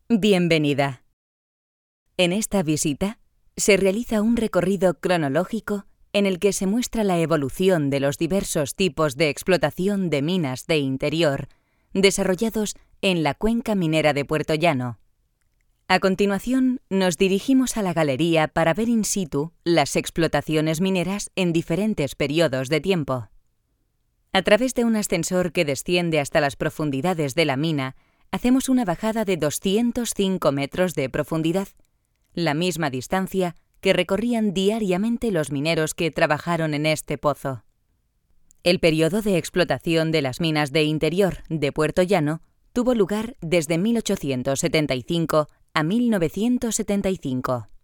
Bienvenida. En esta visita se realiza un recorrido cronológico en el que se muestra la evolución de los diversos tipos de explotación de minas de interior desarrollados en la cuenca minera de Puertollano. A continuación, nos dirigimos a la galería para ver in situ las explotaciones mineras en diferentes periodos de tiempo. A través de un ascensor que desciende hasta las profundidades de la mina, hacemos una bajada de 205 metros de profundidad, la misma distancia que recorrían diariamente los mineros que trabajaron en este pozo. El periodo de explotación de las minas de interior de Puertollano tuvo lugar desde 1875 a 1975.